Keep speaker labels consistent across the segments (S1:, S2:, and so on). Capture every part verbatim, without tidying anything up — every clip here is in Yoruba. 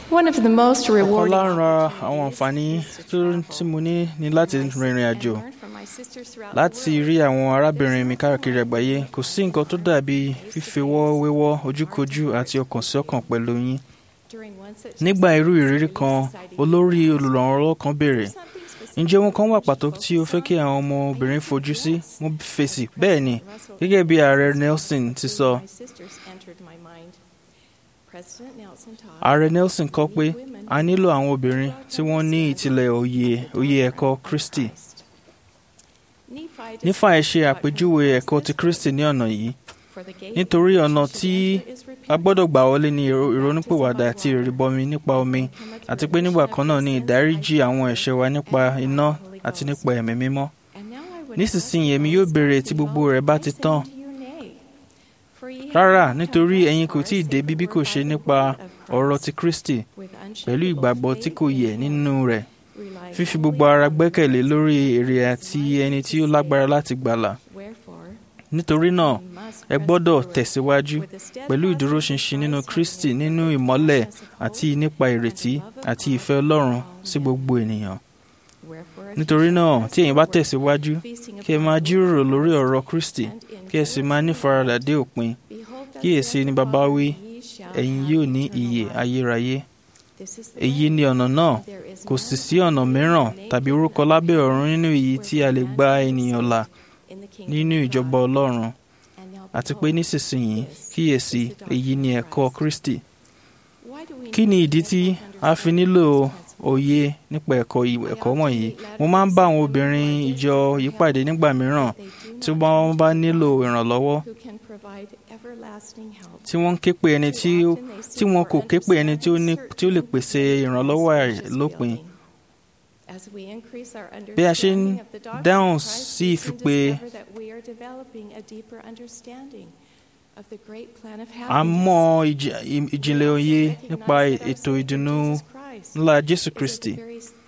S1: One of the most
S2: Ọ̀kan
S1: rewarding
S2: lára àwọn àǹfààní tó- tí mo ní ni láti rìnrìn àjò láti rí àwọn arábìnrin mi káàkiri àgbáyé. Kò sí nǹkan tó dàbí fífewọ́ wéwọ́ ojúkojú àti ọkàn sí ọkàn pẹ̀lú yín. Nígbà irú ìrírí kan, olórí olùrànlọ́wọ́ kan béèrè, ǹjẹ́ ohun kan wà pàtó tí o fẹ́ kí àwọn ọmọbìnrin fojú sí? Mo fèsì, bẹ́ẹ̀ ni, gẹ́gẹ́ bí Ààrẹ Nelson ti sọ. Ààrẹ Nelson kọ pé a nílò àwọn obìnrin tí wọ́n ní ìtìlẹ̀ òye òye ẹ̀kọ́ Kristi. Nífàì ṣe àpèjúwe ẹ̀kọ́ ti Kristi ní ọ̀nà yìí. Nítorí ọ̀nà tí a gbọ́dọ̀ gbà wọlé ní ìrò- ìrònúpìwàdà àti ìrìbọmi nípa omi, àti pé nígbà kan náà ní ìdáríjì àwọn ẹ̀ṣẹ̀ wa nípa iná àti nípa ẹ̀mí mímọ́. Nísinsìnyí èmi yóò béèrè tí gbogbo rẹ̀ bá ti tán. Rárá, nítorí ẹ̀yin kò tíì dé bí bí kò ṣe nípa ọ̀rọ̀ ti Kristi, pẹ̀lú ìgbàgbọ́ tí kò yẹ̀ nínú rẹ̀, fífi gbogbo ara gbẹ́kẹ̀lé lórí èrè àti ẹni tí ó lágbára láti gbàlà. Nítorí náà, ẹ gbọ́dọ̀ tẹ̀síwájú pẹ̀lú ìdúróṣinṣin nínú Kristi, nínú ìmọ́lẹ̀ àti nípa ìrètí àti ìfẹ́ Ọlọ́run sí gbogbo ènìyàn. Nítorí náà, tí ẹ̀yin bá tẹ̀síwájú, kí ẹ máa jíròrò lórí ọ̀rọ̀ Kristi, kí ẹ sì máa nífaradà dé òpin. Kíyèsí ni Baba wí, ẹ̀yin yóò ní ìyè ayérayé. Èyí ni ọ̀nà náà, kò sì sí ọ̀nà mìíràn tàbí orúkọ lábẹ́ ọ̀run nínú èyí tí a lè gba ènìyàn là nínú ìjọba Ọlọ́run. Àti pé nísinsìnyí, kíyèsí, èyí ni ẹ̀kọ́ Kristi. Kí ni ìdí tí a fi nílò òye nípa ẹ̀kọ́ yìí- ẹ̀kọ́ wọ̀nyí? Mo máa ń bá àwọn obìnrin ìjọ yìí pàdé nígbà mìíràn tí wọ́n bá nílò ìrànlọ́wọ́, tí wọ́n ń ké pe ẹni tí ó- tí wọn kò ké pe ẹni tí ó ní- tí ó lè pèsè ìrànlọ́wọ́ àìlópin. Bí a ṣe ń dáhùn sí ìfipè, a mọ ìjì- ì- ìjìnlẹ̀ òye nípa ètò ìdùnnú ńlá Jésù Kristi.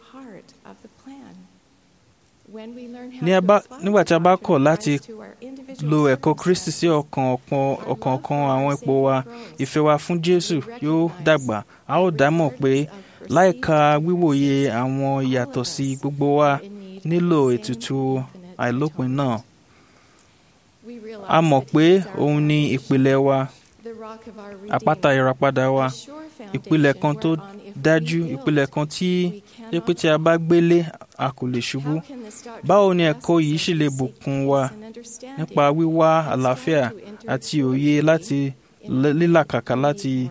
S2: Ní a bá- Nígbà tí a bá kọ̀ láti lo ẹ̀kọ́ Kristi sí ọkàn ọ̀pọ̀- ọ̀kọ̀ọ̀kan àwọn ipò wa, ìfẹ́ wa fún Jésù yóò dàgbà. A ó dá mọ̀ pé láìka wíwòye àwọn ìyàtọ̀ sí, gbogbo wa nílò ètùtù àìlópin náà. A mọ̀ pé òun ni ìpìlẹ̀ wa, àpáta ìràpadà wa, ìpìlẹ̀ kan tó dájú, ìpìlẹ̀ kan tí jẹ́ pé tí a bá gbélé a kò lè ṣubú. Báwo ni ẹ̀kọ́ yìí ṣì lè bùkún wa nípa wíwá àlàáfíà àti òye láti lí- lílàkàkà láti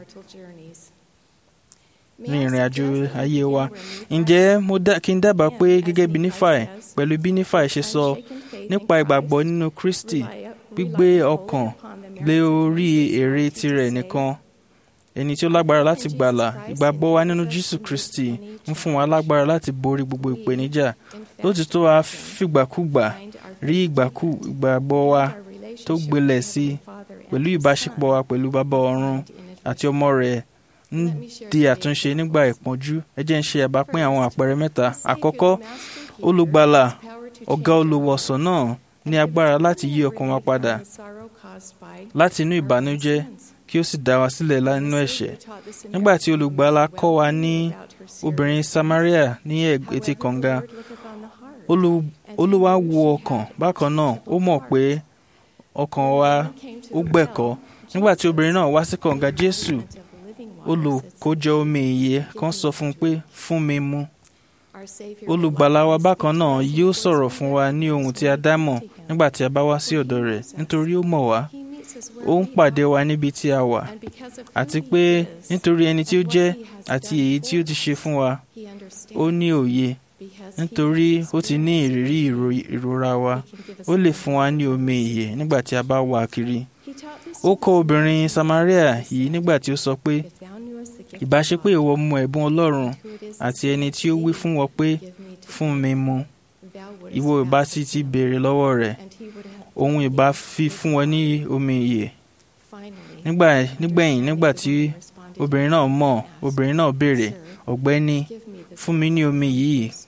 S2: rin ìrìn àjò ayé wa? Ǹjẹ́ mo dá- kí n dábàá pé gẹ́gẹ́ bí Nífàì, pẹ̀lú bí Nífàì ṣe sọ, nípa ìgbàgbọ́ nínú Kristi, gbígbé ọkàn lé orí èrè tirẹ̀ nìkan, ẹni tí ó lágbára láti gbàlà, ìgbàgbọ́ wa nínú Jésù Kristi ń fún wa lágbára láti borí gbogbo ìpèníjà. Lótìítọ́ a fìgbàkúgbà rí ìgbàkú ìgbàgbọ́ wa tó gbilẹ̀ sí pẹ̀lú ìbáṣepọ̀ wa pẹ̀lú Baba ọ̀run àti ọmọ rẹ̀ ń di àtúnṣe nígbà ìpọ́njú. Ẹ jẹ́ n ṣe àbápín àwọn àpẹẹrẹ mẹ́ta. Àkọ́kọ́, olùgbàlà, ọ̀gá olùwòsàn náà ní agbára láti yí ọkàn wa padà láti inú ìbànújẹ́ kí ó sì dá wa sílẹ̀ nínú ẹ̀ṣẹ̀. Nígbà tí olùgbàlà kọ́ wa ní obìnrin Samaria ní etí kànga, Olú- Olúwa wo ọkàn. Bákan náà, ó mọ̀ pé ọkàn wa ó gbẹ̀kọ́. Nígbà tí obìnrin náà wá sí kànga, Jésù, olùkójọ omi ìyè kan, sọ fún un pé, fún mi mu. Olùgbàlà wa bákan náà yóò sọ̀rọ̀ fún wa ní ohun tí a dá mọ̀ nígbà tí a bá wá sí ọ̀dọ̀ rẹ̀, nítorí ó mọ̀ wá. Ó ń pàdé wa níbi tí a wà, àti pé nítorí ẹni tí ó jẹ́ àti èyí tí ó ti ṣe fún wa, ó ní òye. Nítorí ó ti ní ìrírí ìrò- ìrora wa, ó lè fún wa ní omi ìyè nígbà tí a bá wá kiri. Ó kọ́ obìnrin Samaria yìí nígbà tí ó sọ pé, ìbá ṣe pé ìwọ mọ ẹ̀bùn Ọlọ́run àti ẹni tí ó wí fún wọn pé, fún mi mu, ìwọ ìbá sì ti béèrè lọ́wọ́ rẹ̀, òun ìbá fi fún wọn ní omi ìyè. Nígbà nígbẹ̀yìn nígbà tí obìnrin náà mọ̀, obìnrin náà béèrè, ọ̀gbẹ́ni, fún mi ní omi yìí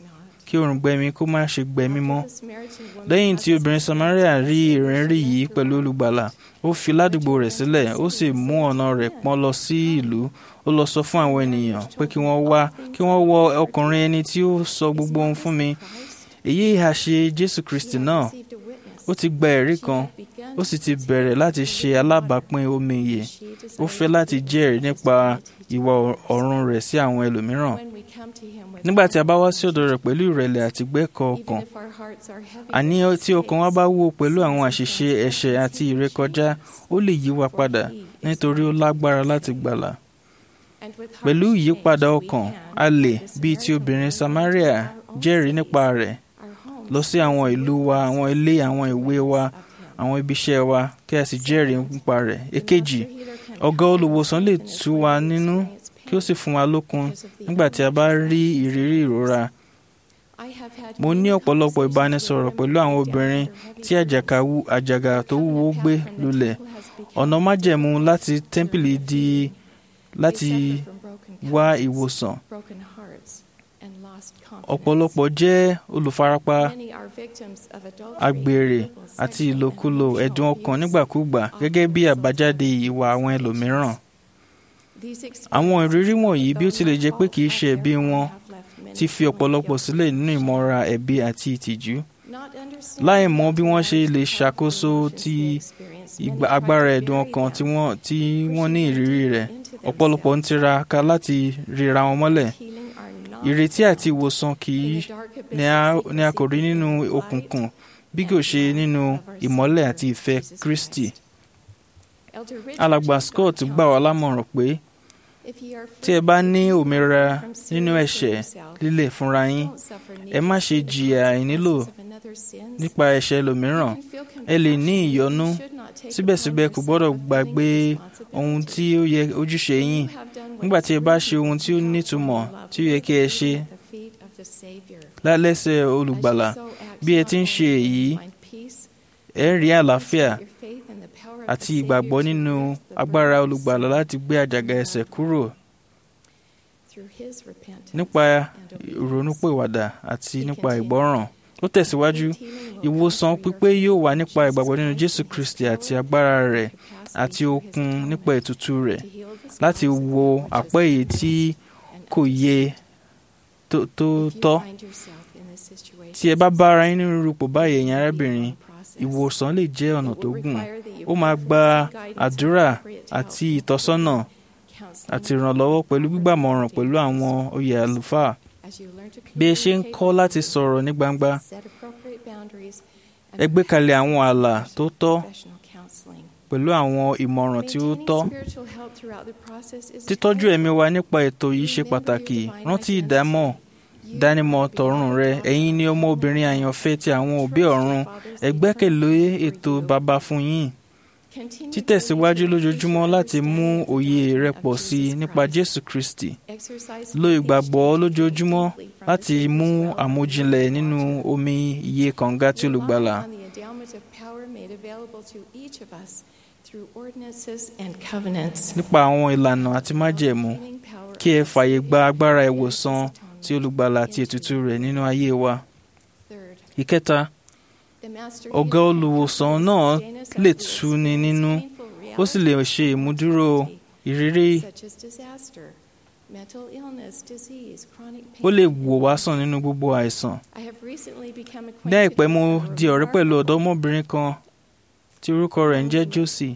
S2: kí òǹgbẹ mi kó má ṣe gbẹ mí mọ́. Lẹ́yìn tí obìnrin Samaria rí ìrírí yìí pẹ̀lú olùgbàlà, ó fi ládùúgbò rẹ̀ sílẹ̀, ó sì mú ọ̀nà rẹ̀ pọ́n lọ sí ìlú. Ó lọ sọ fún àwọn ènìyàn pé kí wọ́n wá kí wọ́n wọ ọkùnrin ẹni tí ó sọ gbogbo ohun fún mi. Èyí hà ṣe Jésù Kristi náà. Ó ti gba ẹ̀rí kan, ó sì ti bẹ̀rẹ̀ láti ṣe alábàápín omi ìyè. Ó fẹ́ láti jẹ́rìí nípa ìwà ọ̀run rẹ̀ sí àwọn ẹlòmíràn. Nígbà tí a bá wá sí ọ̀dọ̀ rẹ̀ pẹ̀lú ìrẹ̀lẹ̀ àti ìgbẹ́kọ̀ ọkàn, àní tí ọkàn wa bá wúwo pẹ̀lú àwọn àṣìṣe, ẹ̀ṣẹ̀ àti ìrékọjá, ó lè yí wa padà nítorí ó lágbára láti gbàlà. Pẹ̀lú ìyípadà ọkàn, a lè, bíi ti obìnrin Samaria, jẹ́rìí nípa rẹ̀ lọ sí àwọn ìlú wa, àwọn ilé, àwọn ìwé wa, àwọn ibiṣẹ́ wa, kí a sì jẹ́rìí nípa rẹ̀. Èkejì, ọ̀gá olùwòsàn lè tú wa nínú kí ó sì fún wa lókun nígbà tí a bá rí ìrírí ìrora. Mo ní ọ̀pọ̀lọpọ̀ ìbánisọ̀rọ̀ pẹ̀lú àwọn obìnrin tí àjàgà tó wúwo gbé lulẹ̀. Ọ̀nà májẹ̀mú láti tẹ́ḿpìlì di láti wá ìwòsàn. Ọ̀pọ̀lọpọ̀ jẹ́ olùfarapa, àgbèrè àti ìlòkulò ẹ̀dùn ọkàn nígbàkúgbà gẹ́gẹ́ bí àbájáde ìwà àwọn ẹlòmíràn. Àwọn ìrírí wọ̀nyí, bí ó tilẹ̀ jẹ́ pé kìí ṣe ẹ̀bi wọn, ti fi ọ̀pọ̀lọpọ̀ sílẹ̀ nínú ìmọ̀ra ẹ̀bi àti ìtìjú. Láì mọ bí wọ́n ṣe lè ṣàkóso ti agbára ẹ̀dùn ọkàn tí wọ́n tí wọ́n ní ìrírí rẹ̀, ọ̀pọ̀lọpọ̀ ń tiraka láti rira wọn mọ́lẹ̀. Ìrètí àti ìwòsàn kìí ni a kò rí nínú òkùnkùn bí kò ṣe nínú ìmọ́lẹ̀ àti ìfẹ́ Kristi. Alàgbà Scott gbà wá lámọ̀ràn pé tí ẹ bá ní òmìnira nínú ẹ̀ṣẹ̀ lílẹ̀ fúnra yín, ẹ má ṣe jìyà àìnílò nípa ẹ̀ṣẹ̀ ẹlòmíràn. Ẹ lè ní ìyọ́nú, síbẹ̀síbẹ̀ kò gbọ́dọ̀ gbàgbé ohun tí ó yẹ ojúṣe yín. Nígbà tí ẹ bá ṣe ohun tí ó nítumọ̀ tí ó yẹ kí ẹ ṣe lálẹ́sẹ̀ olùgbàlà, bí ẹ ti ń ṣe èyí, ẹ ń rí àlàáfíà àti ìgbàgbọ́ nínú agbára olùgbàlà láti gbé àjàgà ẹ̀ṣẹ̀ kúrò nípa ìrònúpìwàdà àti nípa ìgbọ́ràn. Ó tẹ̀síwájú, ìwòsàn pípé yóò wá nípa ìgbàgbọ́ nínú Jésù Kristi àti agbára rẹ̀ àti okun nípa ètùtù rẹ̀ láti wo àpẹ́ èyí tí kò yẹ tó tọ́. Tí ẹ bá bá ara yín nínú irúpò báyìí, ẹ̀yin arábìnrin, ìwòsàn lè jẹ́ ọ̀nà tó gùn. Ó máa gba àdúrà àti ìtọ́sọ́nà àti ìrànlọ́wọ́ pẹ̀lú gbígbàmọ̀ràn pẹ̀lú àwọn oyè àlùfáà. Bí ẹ ṣe ń kọ́ láti sọ̀rọ̀ ní gbangba, ẹ gbé kalẹ̀ àwọn ààlà tó tọ́ pẹ̀lú àwọn ìmọ̀ràn tí ó tọ́. Títọ́jú ẹ̀mí wa nípa ètò yìí ṣe pàtàkì. Rántí ìdámọ̀ dánimọ̀ tọ̀run rẹ. Ẹ̀yin ni ọmọ obìnrin àyànfẹ́ ti àwọn òbí ọ̀run. Ẹ gbẹ́kẹ̀lé ètò baba fún yín. Títẹ̀síwájú lójoojúmọ́ láti mú òye rẹ pọ̀ sí i nípa Jésù Kristi. Lo ìgbàgbọ́ lójoojúmọ́ láti mú àmójinlẹ̀ nínú omi ìyè kànga tí olùgbàlà. Nípa àwọn ìlànà àti májẹ̀mú, kí ẹ fààyè gba agbára ìwòsàn tí olùgbàlà àti ètùtù rẹ̀ nínú ayé wa. Ìkẹta, ọ̀gá olùwòsàn náà lè tuni nínú, ó sì lè ṣe ìmúdúró ìrírí. Ó lè wò wá sàn nínú gbogbo àìsàn. Ní àìpẹ́ mo di ọ̀rẹ́ pẹ̀lú ọ̀dọ́mọbìnrin kan tí orúkọ rẹ̀ ń jẹ́ Josie.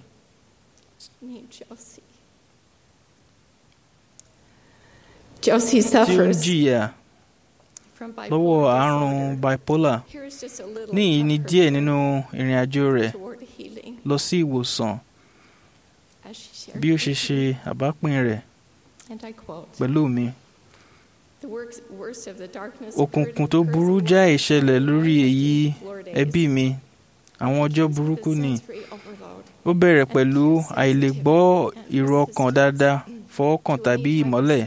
S1: Josie
S2: Tí ó ń
S1: suffers
S2: jìyà lọ́wọ́ àrùn bipolar. Níyìí ni díẹ̀ nínú ìrìn àjò rẹ̀
S1: toward healing
S2: lọ sí ìwòsàn
S1: as she shared.
S2: bí ó ṣe ṣe àbápín rẹ̀
S1: And I quote,
S2: pẹ̀lú mi.
S1: "The works, worst of the darkness
S2: Òkùnkùn tó burú já ìṣẹ̀lẹ̀ lórí èyí ẹbí mi. Àwọn ọjọ́ burúkú ni. Ó bẹ̀rẹ̀ pẹ̀lú àìlègbọ́ ìró ọkàn dáadáa, fọwọ́kàn tàbí ìmọ́lẹ̀.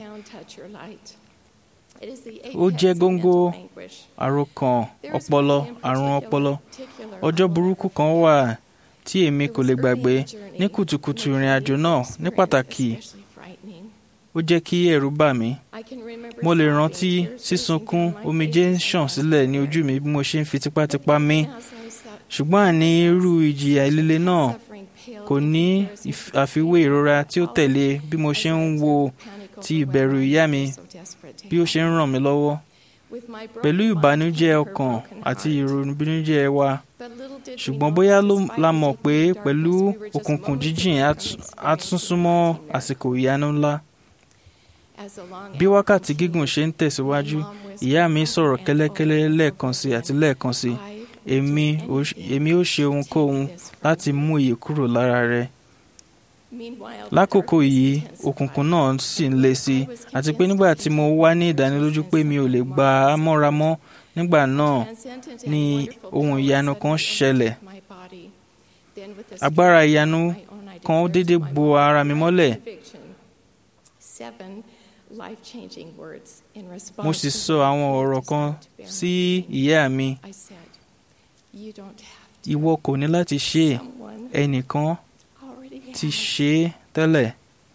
S2: Ó jẹ́ góńgó àròkàn ọpọlọ, àrùn ọpọlọ. Ọjọ́ burúkú kan wà tí èmi kò lè gbàgbé ní kùtùkùtù ìrìn àjò náà. Ní pàtàkì, ó jẹ́ kí ẹ̀rù bà mí. Mo lè rántí sísunkún, omijé ń ṣàn sílẹ̀ ní ojú mi bí mo ṣe ń fi tipátipá mí. Ṣùgbọ́n àní irú ìjìyà líle náà kò ní àfiwé ìrora tí ó tẹ̀lé bí mo ṣe ń wo ti ìbẹ̀rù ìyá mi bí ó ṣe ń ràn mí lọ́wọ́. Pẹ̀lú ìbànújẹ́ ọkàn àti ìrònúbínújẹ́ wa, ṣùgbọ́n bóyá la mọ̀ pé pẹ̀lú òkùnkùn jíjìn á tún súnmọ́ àsìkò ìyanu ńlá. Bí wákàtí gígùn ṣe ń tẹ̀síwájú, ìyá mi sọ̀rọ̀ kẹ́lẹ́kẹ́lẹ́ lẹ́ẹ̀kan sí àti lẹ́ẹ̀kan sí. Èmi ó ṣe ohunkóhun láti mú ìyè kúrò lára rẹ̀. Lákòókò yìí, òkùnkùn náà sì ń le sí i, àti pé nígbà tí mo wá ní ìdánilójú pé mi ò lè gbà á mọ́ra mọ́, nígbà náà ni ohun ìyanu kan ṣẹlẹ̀. Agbára ìyanu kan dédé bo ara mi mọ́lẹ̀. Mo sì sọ àwọn ọ̀rọ̀ kan sí ìyá mi. Ìwọ kò ní láti ṣe é, ẹnìkan ti ṣe é tẹ́lẹ̀.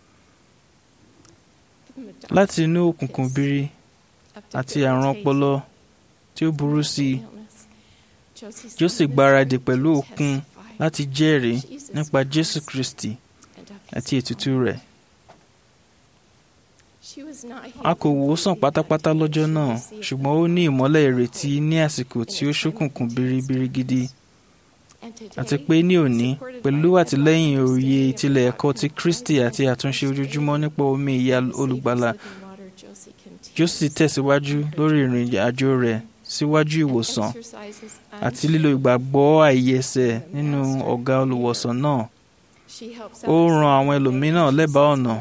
S2: Láti inú òkùnkùn biri àti àrùn ọpọlọ tí ó burú sí i, Jósè gbáradì pẹ̀lú òkun láti jẹ́rìí nípa Jésù Kristi àti ètùtù rẹ̀. A kò wò ó sàn pátápátá lọ́jọ́ náà, ṣùgbọ́n ó ní ìmọ́lẹ̀ ìrètí ní àsìkò tí ó ṣókùnkùn biribiri gidi. Àti pé ní òní, pẹ̀lú àtìlẹ́yìn òye ìtìlẹ̀ ẹ̀kọ́ ti Kristi àti àtúnṣe ojoojúmọ́ nípa omi ìyà olùgbàlà, Jósè tẹ̀síwájú lórí ìrìn àjò rẹ̀ síwájú ìwòsàn àti lílo ìgbàgbọ́ àìyẹsẹ̀ nínú ọ̀gá olùwòsàn náà. Ó ran àwọn ẹlòmíràn lẹ́bàá ọ̀nà.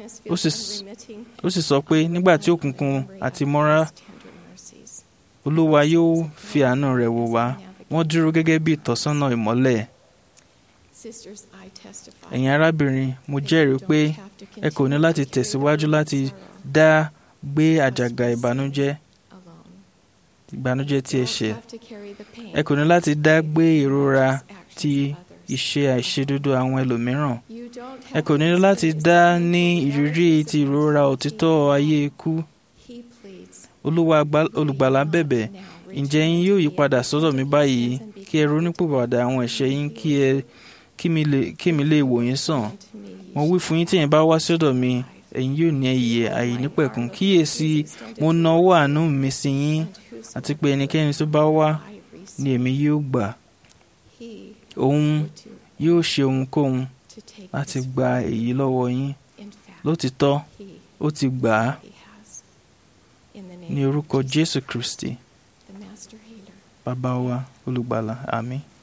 S2: Ó sì sọ pé nígbà tí òkùnkùn àti mọ́ra, Olúwa yóò fi àánú rẹ̀ wò wá. Wọ́n dúró gẹ́gẹ́ bí ìtọ́sọ́nà ìmọ́lẹ̀. Ẹ̀yin arábìnrin, mo jẹ́rìí pé ẹ kò ní láti tẹ̀síwájú láti dá gbé àjàgà ìbànújẹ́ ìbànújẹ́ tí ẹ ṣẹ̀. Ẹ kò ní láti dá gbé ìrora ti ìṣe àìṣedéédé àwọn ẹlòmíràn. Ẹ kò ní láti dá ní ìrírí ti ìrora òtítọ́ ayé ikú. Olúwa olùgbàlà bẹ̀bẹ̀, ǹjẹ́ yín yóò yí padà sọ́dọ̀ mi báyìí kí ẹ ronúpìwàdà àwọn ẹ̀ṣẹ̀ yín kí ẹ kí mi lè wò yín sàn. Mo wí fún yín tí ẹ̀yin bá wá sọ́dọ̀ mi, ẹ̀yin yóò ní ìyè àìnípẹ̀kun. Kíyèsí, mo nawọ́ àánú mi sí yín, àti pé ẹnikẹ́ni tó bá wá ni èmi yóò gbà. Òun yóò ṣe ohunkóhun láti gba èyí lọ́wọ́ yín. Lótìítọ́, ó ti gbà á ní orúkọ Jésù Kristi, Bàbá wa olùgbàlà. Àmín.